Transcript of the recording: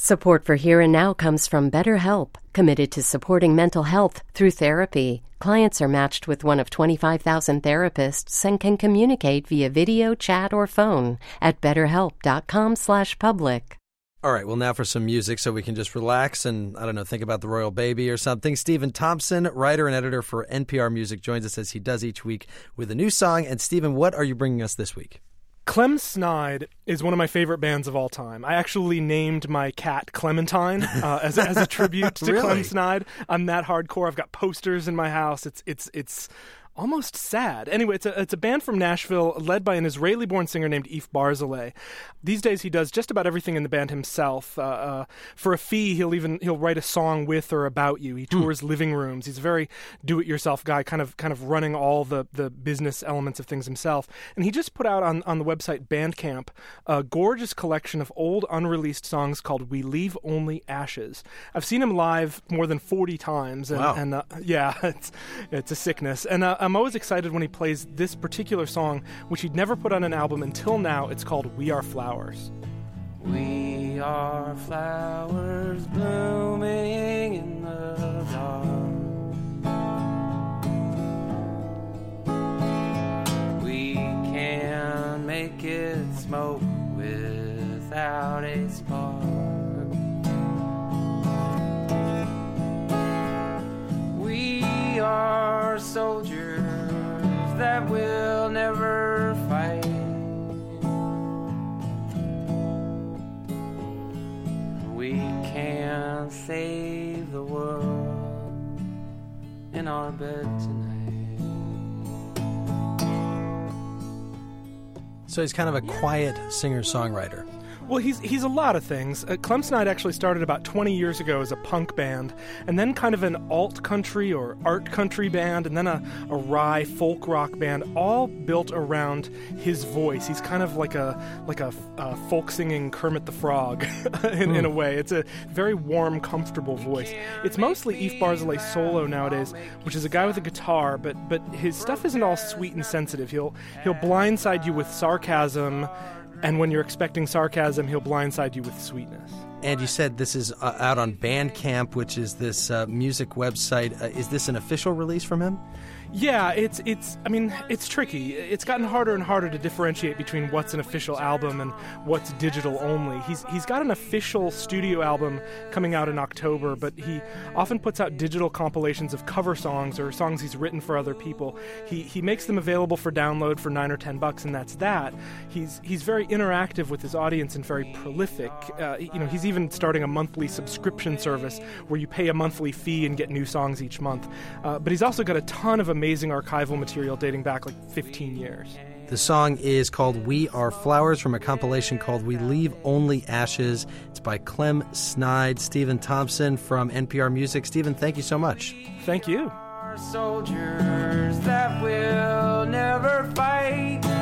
Support for Here and Now comes from BetterHelp, committed to supporting mental health through therapy. Clients are matched with one of 25,000 therapists and can communicate via video, chat, or phone at betterhelp.com/public. All right, well, now for some music so we can just relax and, I don't know, think about the royal baby or something. Stephen Thompson, writer and editor for NPR Music, joins us as he does each week with a new song. And, Stephen, what are you bringing us this week? Clem Snide is one of my favorite bands of all time. I actually named my cat Clementine as a tribute to Really? Clem Snide. I'm that hardcore. I've got posters in my house. It's almost sad. Anyway, it's a band from Nashville led by an Israeli-born singer named Yves Barzilay. These days he does just about everything in the band himself. For a fee, he'll write a song with or about you. He tours living rooms. He's a very do-it-yourself guy, kind of running all the business elements of things himself. And he just put out on the website Bandcamp a gorgeous collection of old unreleased songs called We Leave Only Ashes. I've seen him live more than 40 times. And, wow. And yeah, it's a sickness. And I'm always excited when he plays this particular song, which he'd never put on an album until now. It's called We Are Flowers. We are flowers blooming in the dark. We can make it smoke without a spark. We are soldiers that will never fight. We can save the world in our bed tonight. So he's kind of a quiet singer-songwriter. Well, he's a lot of things. Clem Snide actually started about 20 years ago as a punk band, and then kind of an alt country or art country band, and then a wry folk rock band, all built around his voice. He's kind of like a folk singing Kermit the Frog in a way. It's a very warm, comfortable voice. It's mostly Yves Barzilay solo nowadays, which is a guy with a guitar, but his stuff isn't all sweet and sensitive. He'll blindside you with sarcasm. And when you're expecting sarcasm, he'll blindside you with sweetness. And you said this is out on Bandcamp, which is this music website. Is this an official release from him? Yeah, it's tricky. It's gotten harder and harder to differentiate between what's an official album and what's digital only. He's got an official studio album coming out in October, but he often puts out digital compilations of cover songs or songs he's written for other people. He makes them available for download for $9 or $10, and that's that. He's very interactive with his audience and very prolific. He's even starting a monthly subscription service where you pay a monthly fee and get new songs each month. But he's also got a ton of amazing archival material dating back like 15 years. The song is called We Are Flowers from a compilation called We Leave Only Ashes. It's by Clem Snide. Stephen Thompson from NPR Music. Stephen, thank you so much. Thank you. Soldiers that will never fight.